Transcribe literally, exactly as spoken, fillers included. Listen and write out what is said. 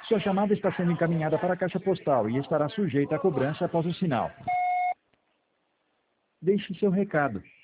Sua chamada está sendo encaminhada para a caixa postal e estará sujeita à cobrança após o sinal. Deixe seu recado.